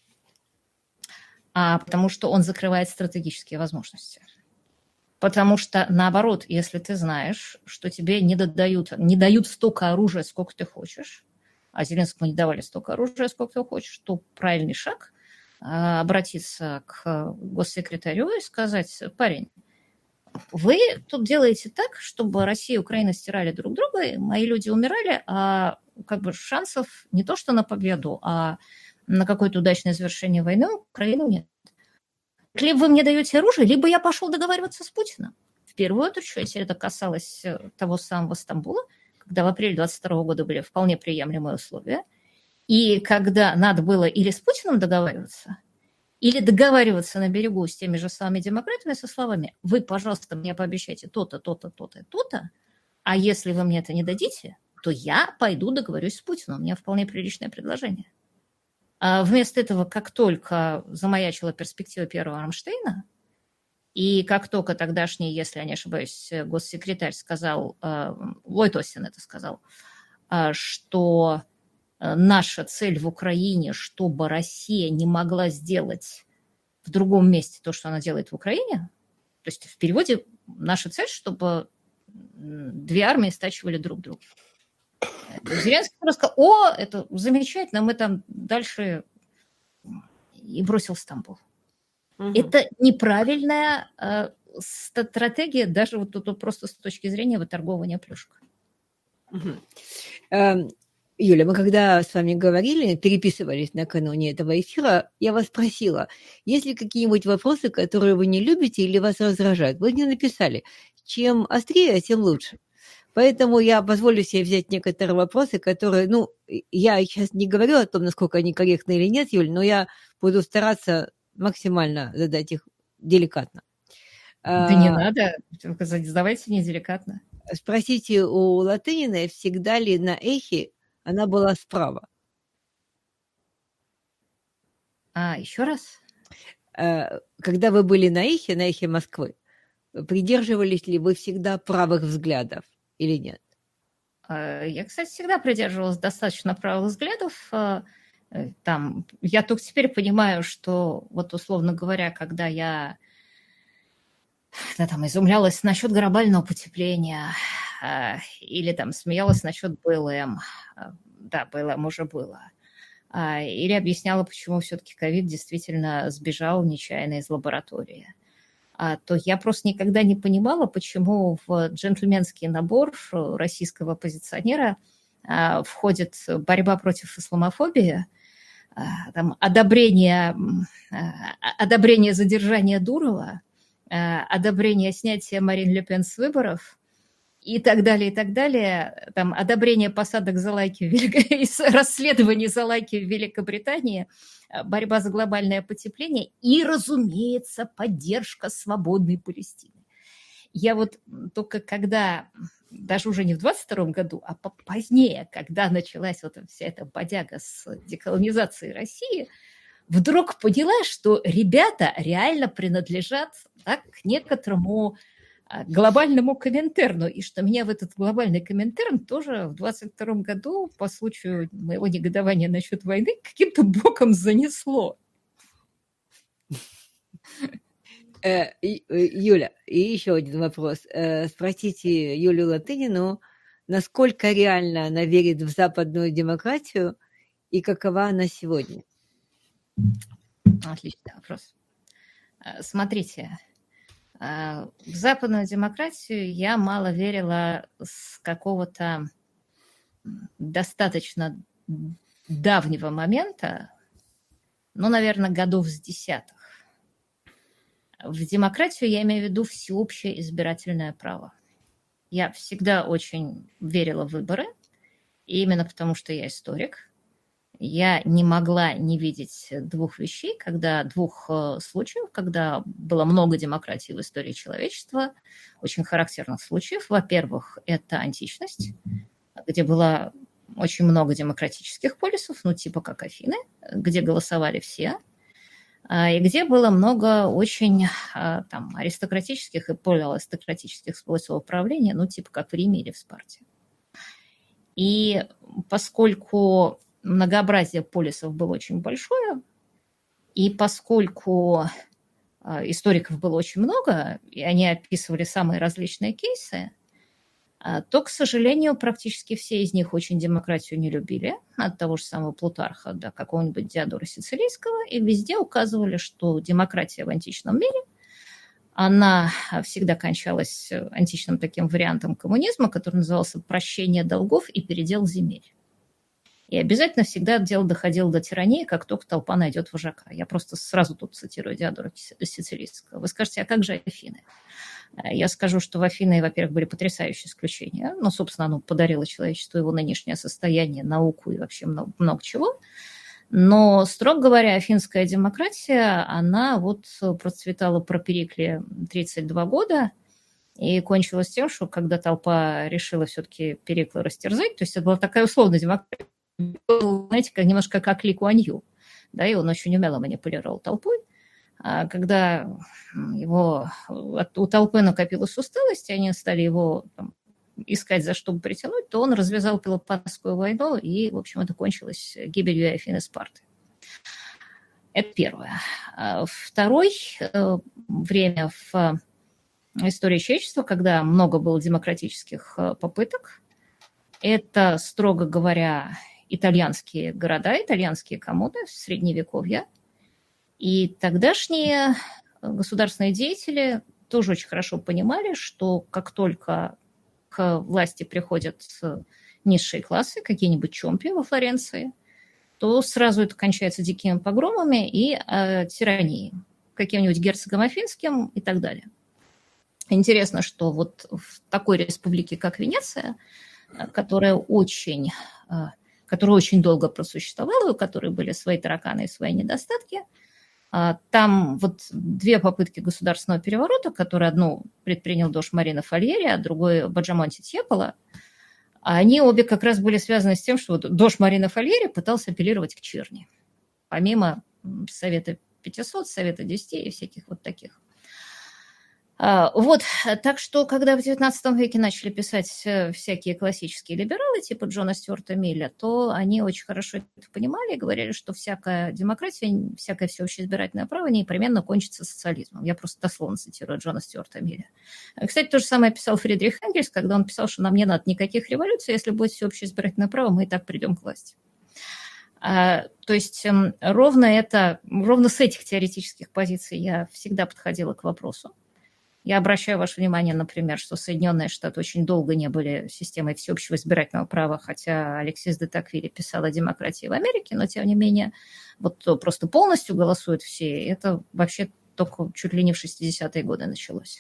Потому что он закрывает стратегические возможности. Потому что, наоборот, если ты знаешь, что тебе не дают столько оружия, сколько ты хочешь, а Зеленскому не давали столько оружия, сколько ты хочешь, то правильный шаг обратиться к госсекретарю и сказать: парень, вы тут делаете так, чтобы Россия и Украина стирали друг друга, и мои люди умирали, а шансов не то что на победу, а на какое-то удачное завершение войны у Украины нет. Либо вы мне даете оружие, либо я пошел договариваться с Путиным. В первую очередь это касалось того самого Стамбула, когда в апреле 2022 года были вполне приемлемые условия, и когда надо было или с Путиным договариваться, или договариваться на берегу с теми же самыми демократами со словами: вы, пожалуйста, мне пообещайте то-то, то-то, то-то, то-то, а если вы мне это не дадите, то я пойду договорюсь с Путиным. У меня вполне приличное предложение. А вместо этого, как только замаячила перспектива первого Рамштейна, и как только тогдашний, если я не ошибаюсь, госсекретарь сказал, Ллойд Остин это сказал, что наша цель в Украине, чтобы Россия не могла сделать в другом месте то, что она делает в Украине, то есть в переводе наша цель, чтобы две армии стачивали друг друга. Зеленский сказал: о, это замечательно, мы там дальше, и бросил Стамбул. Это неправильная стратегия, даже вот тут просто с точки зрения выторговывания плюшек. Юля, мы когда с вами говорили, переписывались накануне этого эфира, я вас спросила, есть ли какие-нибудь вопросы, которые вы не любите или вас раздражают? Вы мне написали, чем острее, тем лучше. Поэтому я позволю себе взять некоторые вопросы, которые, я сейчас не говорю о том, насколько они корректны или нет, Юль, но я буду стараться максимально задать их деликатно. Да не надо, задавайте неделикатно. Спросите у Латыниной, всегда ли на эхе она была справа. Еще раз? Когда вы были на эхе Москвы, придерживались ли вы всегда правых взглядов или нет? Я, кстати, всегда придерживалась достаточно правых взглядов. Я только теперь понимаю, что, вот условно говоря, когда я изумлялась насчет глобального потепления или смеялась насчет БЛМ, да, БЛМ уже было, или объясняла, почему все-таки ковид действительно сбежал нечаянно из лаборатории, то я просто никогда не понимала, почему в джентльменский набор российского оппозиционера входит борьба против исламофобии, одобрение задержания Дурова, одобрение снятия Марин Ле Пен с выборов и так далее, и так далее. Одобрение посадок за лайки расследований за лайки в Великобритании, борьба за глобальное потепление и, разумеется, поддержка свободной Палестины. Я вот только когда, даже уже не в 22 году, а позднее, когда началась вот вся эта бодяга с деколонизацией России, вдруг поняла, что ребята реально принадлежат к некоторому глобальному Коминтерну, и что меня в этот глобальный Коминтерн тоже в 22 году по случаю моего негодования насчет войны каким-то боком занесло. Юля, и еще один вопрос. Спросите Юлию Латынину, насколько реально она верит в западную демократию и какова она сегодня? Отличный вопрос. Смотрите, в западную демократию я мало верила с какого-то достаточно давнего момента, наверное, годов с 10-х. В демократию я имею в виду всеобщее избирательное право. Я всегда очень верила в выборы, и именно потому, что я историк. Я не могла не видеть двух случаев, когда было много демократии в истории человечества, очень характерных случаев. Во-первых, это античность, где было очень много демократических полисов, типа как Афины, где голосовали все, и где было много очень аристократических и полуаристократических способов управления, типа как в Риме или в Спарте. И поскольку многообразие полисов было очень большое, и поскольку историков было очень много, и они описывали самые различные кейсы, то, к сожалению, практически все из них очень демократию не любили, от того же самого Плутарха до какого-нибудь Диодора Сицилийского, и везде указывали, что демократия в античном мире, она всегда кончалась античным таким вариантом коммунизма, который назывался «прощение долгов и передел земель». И обязательно всегда дело доходило до тирании, как только толпа найдет вожака. Я просто сразу тут цитирую Диодора Сицилийского. Вы скажете, а как же Афины? Я скажу, что в Афины, во-первых, были потрясающие исключения. Собственно, оно подарило человечеству его нынешнее состояние, науку и вообще много чего. Но, строго говоря, афинская демократия, она процветала при Перикле 32 года и кончилась тем, что когда толпа решила все-таки Перикла растерзать, то есть это была такая условная демократия, знаете, немножко как Ли Куан Ю, да, и он очень умело манипулировал толпой. А когда у толпы накопилась усталость, и они стали его искать, за что бы притянуть, то он развязал Пелопоннесскую войну, и, в общем, это кончилось гибелью Афин и Спарты. Это первое. Второе время в истории человечества, когда много было демократических попыток, Это, строго говоря, итальянские города, итальянские коммуны Средневековья. И тогдашние государственные деятели тоже очень хорошо понимали, что как только к власти приходят низшие классы, какие-нибудь чомпи во Флоренции, то сразу это кончается дикими погромами и тиранией, каким-нибудь герцогом Афинским и так далее. Интересно, что вот в такой республике, как Венеция, которая очень долго просуществовала, у которой были свои тараканы и свои недостатки, там вот две попытки государственного переворота, которые одну предпринял дож Марина Фальери, а другой Баджамонти Тьепола, они обе как раз были связаны с тем, что вот дож Марина Фальери пытался апеллировать к черни, помимо Совета 500, Совета 10 и всяких вот таких. Вот, так что, когда в XIX веке начали писать всякие классические либералы, типа Джона Стюарта Милля, то они очень хорошо это понимали и говорили, что всякая демократия, всякое всеобщее избирательное право непременно кончится социализмом. Я просто дословно цитирую Джона Стюарта Милля. Кстати, то же самое писал Фридрих Энгельс, когда он писал, что нам не надо никаких революций, если будет всеобщее избирательное право, мы и так придем к власти. То есть ровно с этих теоретических позиций я всегда подходила к вопросу. Я обращаю ваше внимание, например, что Соединенные Штаты очень долго не были системой всеобщего избирательного права, хотя Алексис де Токвиль писал о демократии в Америке, но, тем не менее, вот просто полностью голосуют все. Это вообще только чуть ли не в 60-е годы началось.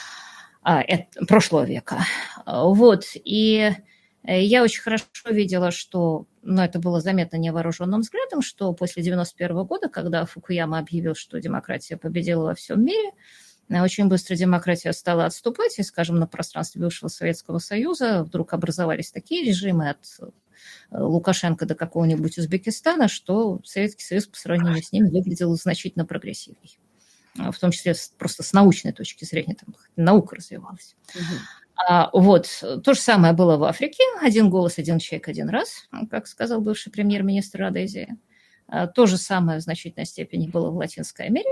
Прошлого века. Вот. И я очень хорошо видела, что, это было заметно невооруженным взглядом, что после 91 года, когда Фукуяма объявил, что демократия победила во всем мире, очень быстро демократия стала отступать, и, скажем, на пространстве бывшего Советского Союза вдруг образовались такие режимы от Лукашенко до какого-нибудь Узбекистана, что Советский Союз по сравнению с ними выглядел значительно прогрессивней. В том числе просто с научной точки зрения, там наука развивалась. Вот. То же самое было в Африке. Один голос, один человек, один раз, как сказал бывший премьер-министр Родезии. То же самое в значительной степени было в Латинской Америке.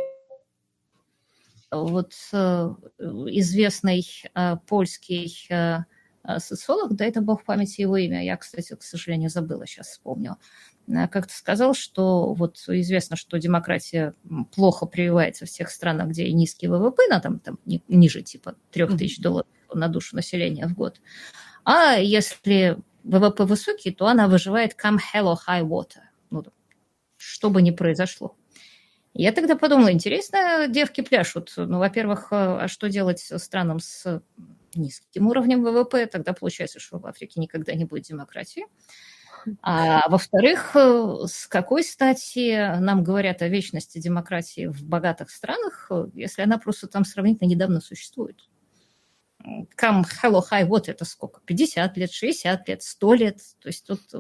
Вот известный польский социолог, да это бог памяти его имя, я, кстати, к сожалению, забыла, сейчас вспомню, как-то сказал, что вот известно, что демократия плохо прививается в тех странах, где низкий ВВП, там ниже типа $3000 на душу населения в год. А если ВВП высокий, то она выживает come hell or high water, что бы ни произошло. Я тогда подумала, интересно, девки пляшут. Во-первых, а что делать странам с низким уровнем ВВП? Тогда получается, что в Африке никогда не будет демократии. А во-вторых, с какой стати нам говорят о вечности демократии в богатых странах, если она просто там сравнительно недавно существует? Come hello high what это сколько? 50 лет, 60 лет, 100 лет? То есть тут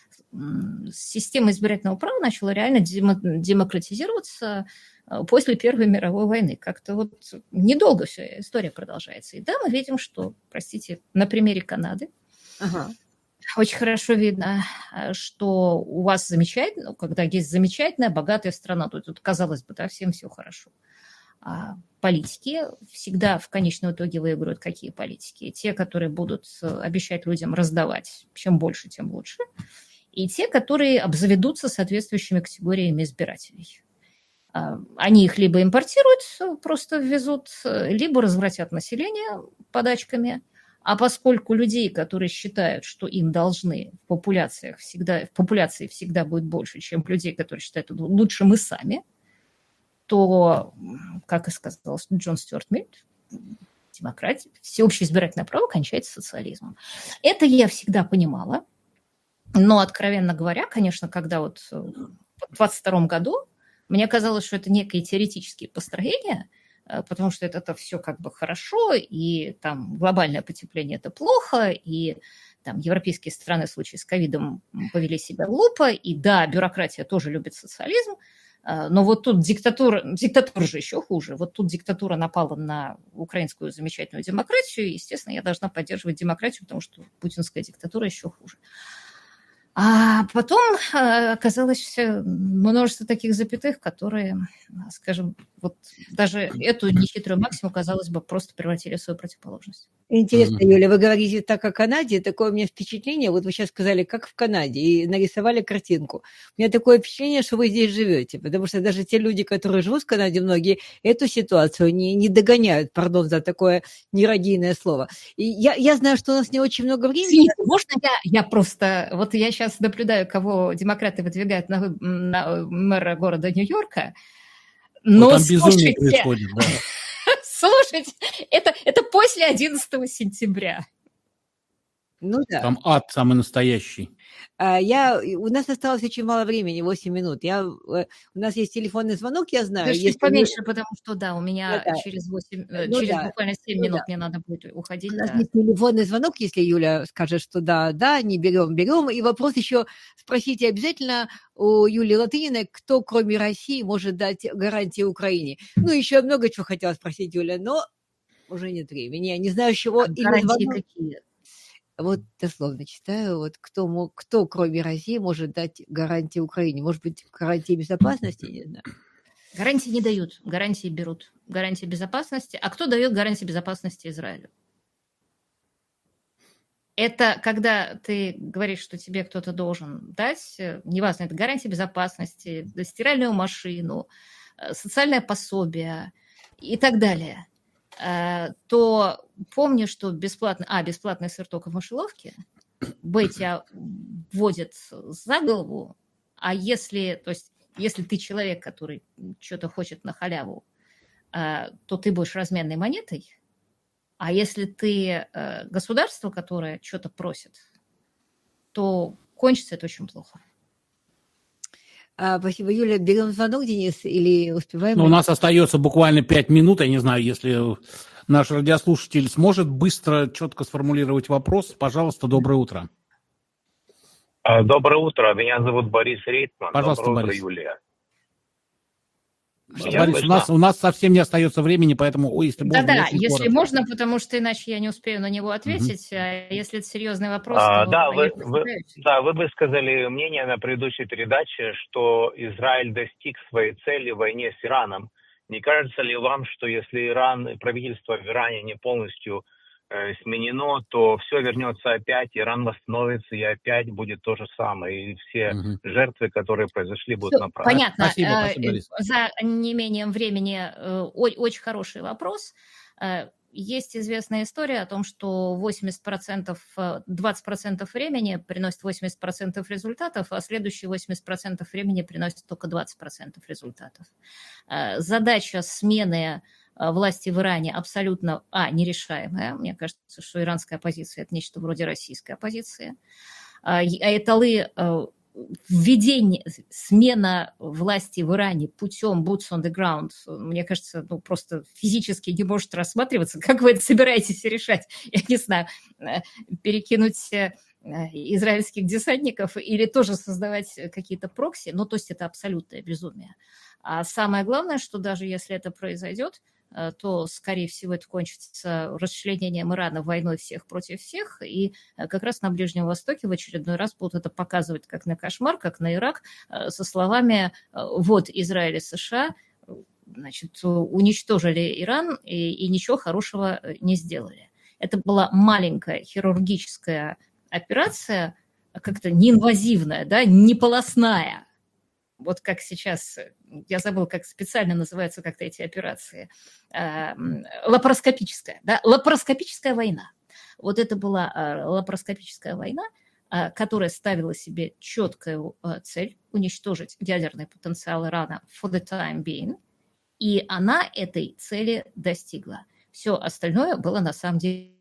система избирательного права начала реально демократизироваться после Первой мировой войны. Как-то вот недолго вся история продолжается. И да, мы видим, что, на примере Канады очень хорошо видно, что у вас замечательно, когда есть замечательная, богатая страна, то тут, казалось бы, да, всем все хорошо. А политики всегда в конечном итоге выиграют какие политики? Те, которые будут обещать людям раздавать, чем больше, тем лучше. И те, которые обзаведутся соответствующими категориями избирателей. Они их либо импортируют, просто ввезут, либо развратят население подачками. А поскольку людей, которые считают, что им должны в популяции всегда будет больше, чем людей, которые считают, что лучше мы сами, то, как и сказал Джон Стюарт Милл, демократия, всеобщее избирательное право кончается социализмом. Это я всегда понимала. Но, откровенно говоря, конечно, когда вот в 22 году мне казалось, что это некие теоретические построения, потому что это все как бы хорошо, и там глобальное потепление – это плохо, и там европейские страны в случае с ковидом повели себя глупо, и да, бюрократия тоже любит социализм, но вот тут диктатура же еще хуже. Вот тут диктатура напала на украинскую замечательную демократию, и, естественно, я должна поддерживать демократию, потому что путинская диктатура еще хуже. А потом оказалось множество таких запятых, которые, скажем, Вот даже эту нехитрую максимум, казалось бы, просто превратили в свою противоположность. Интересно, Юля, вы говорите так о Канаде, такое у меня впечатление, вот вы сейчас сказали, как в Канаде, и нарисовали картинку. У меня такое впечатление, что вы здесь живете, потому что даже те люди, которые живут в Канаде, многие эту ситуацию не догоняют, пардон за такое нерадийное слово. И я знаю, что у нас не очень много времени. Извините, можно я просто... Вот я сейчас наблюдаю, кого демократы выдвигают на мэра города Нью-Йорка, но там безумие происходит, да. Слушайте, это после 11 сентября. Ну да. Там ад самый настоящий. У нас осталось очень мало времени, 8 минут. У нас есть телефонный звонок, я знаю. Даже чуть поменьше, потому что, да, у меня через буквально 7 минут мне надо будет уходить. У нас есть телефонный звонок, если Юля скажет, что да, не берем. И вопрос еще спросите обязательно у Юлии Латыниной, кто, кроме России, может дать гарантии Украине. Ну, еще я много чего хотела спросить, Юля, но уже нет времени. Я не знаю, с чего. Гарантии какие? Вот дословно читаю, вот кто, кроме России, может дать гарантии Украине? Может быть, гарантии безопасности, не знаю. Гарантии не дают, гарантии берут. Гарантии безопасности. А кто дает гарантии безопасности Израилю? Это когда ты говоришь, что тебе кто-то должен дать, неважно, это гарантия безопасности, стиральную машину, социальное пособие и так далее, то помни, что бесплатный сыр только в мышеловке, тебя вводят за голову, а если ты человек, который что-то хочет на халяву, то ты будешь разменной монетой, а если ты государство, которое что-то просит, то кончится это очень плохо. Спасибо, Юля. Берем звонок, Денис, или успеваем? У нас остается буквально 5 минут. Я не знаю, если наш радиослушатель сможет быстро, четко сформулировать вопрос. Пожалуйста, доброе утро. Доброе утро. Меня зовут Борис Рейтман. Пожалуйста, доброе Борис. утро, Юлия. Борис, у нас совсем не остается времени, поэтому, если можно... Да, если можно, потому что иначе я не успею на него ответить. А если это серьезный вопрос, то... вы высказали мнение на предыдущей передаче, что Израиль достиг своей цели в войне с Ираном. Не кажется ли вам, что если правительство в Иране не полностью сменено, то все вернется опять, Иран восстановится, и опять будет то же самое, и все жертвы, которые произошли, будут направлены? Понятно. Спасибо, Борис. За неимением времени очень хороший вопрос. Есть известная история о том, что 20% времени приносит 80% результатов, а следующие 80% времени приносит только 20% результатов. Задача смены власти в Иране абсолютно, нерешаемая. Мне кажется, что иранская оппозиция – это нечто вроде российской оппозиции. Смена власти в Иране путем boots on the ground, мне кажется, просто физически не может рассматриваться. Как вы это собираетесь решать? Я не знаю, перекинуть израильских десантников или тоже создавать какие-то прокси? То есть это абсолютное безумие. А самое главное, что даже если это произойдет, то, скорее всего, это кончится расчленением Ирана войной всех против всех, и как раз на Ближнем Востоке в очередной раз будут это показывать как на кошмар, как на Ирак, со словами «вот Израиль и США, уничтожили Иран и ничего хорошего не сделали». Это была маленькая хирургическая операция, как-то неинвазивная, не полостная. Вот как сейчас, я забыла, как специально называются как-то эти операции, лапароскопическая война. Вот это была лапароскопическая война, которая ставила себе четкую цель уничтожить ядерный потенциал Ирана for the time being, и она этой цели достигла. Все остальное было на самом деле...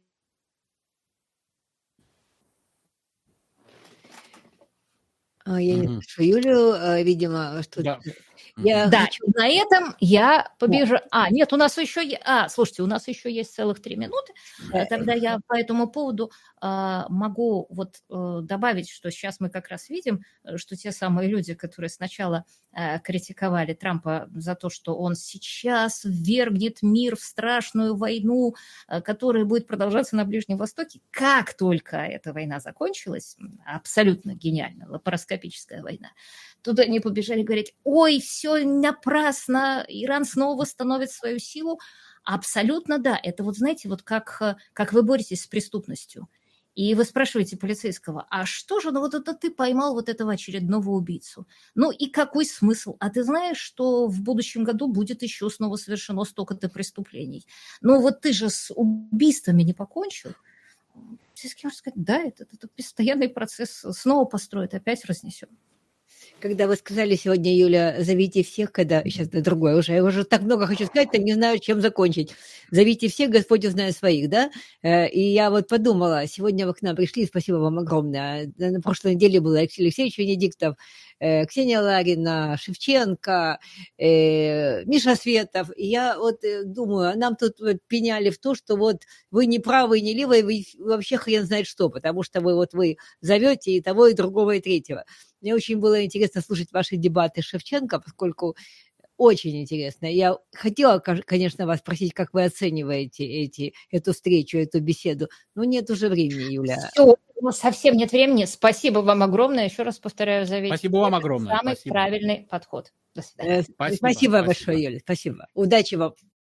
Я не слышу Юлю, видимо, что-то... На этом я побежу. Нет, у нас еще... слушайте, у нас еще есть целых 3 минуты. Тогда я по этому поводу могу добавить, что сейчас мы как раз видим, что те самые люди, которые сначала критиковали Трампа за то, что он сейчас ввергнет мир в страшную войну, которая будет продолжаться на Ближнем Востоке, как только эта война закончилась, абсолютно гениально, лапароскопическая война, туда они побежали говорить: ой, все все напрасно, Иран снова восстановит свою силу. Абсолютно да. Это вот, знаете, вот как вы боретесь с преступностью. И вы спрашиваете полицейского, а что же, ну вот это ты поймал вот этого очередного убийцу. Ну и какой смысл? А ты знаешь, что в будущем году будет еще снова совершено столько-то преступлений? Ну вот ты же с убийствами не покончил. Полицейский может сказать, да, это постоянный процесс, снова построят, опять разнесем. Когда вы сказали сегодня, Юля, зовите всех, когда... Сейчас это другое уже. Я уже так много хочу сказать, так не знаю, чем закончить. Зовите всех, Господь узнает своих, да? И я вот подумала, сегодня вы к нам пришли, спасибо вам огромное. На прошлой неделе был Алексей Алексеевич Венедиктов, Ксения Ларина, Шевченко, Миша Светов. И я вот думаю, нам тут вот пеняли в то, что вот вы не правы, не левые, вы вообще хрен знает что, потому что вы зовете и того, и другого, и третьего. Мне очень было интересно слушать ваши дебаты с Шевченко, поскольку очень интересно. Я хотела, конечно, вас спросить, как вы оцениваете эту встречу, эту беседу, но нет уже времени, Юля. Все, совсем нет времени. Спасибо вам огромное. Еще раз повторяю, зовите. Спасибо вам огромное. Самый правильный подход. До свидания. Спасибо большое, Юля. Спасибо. Удачи вам.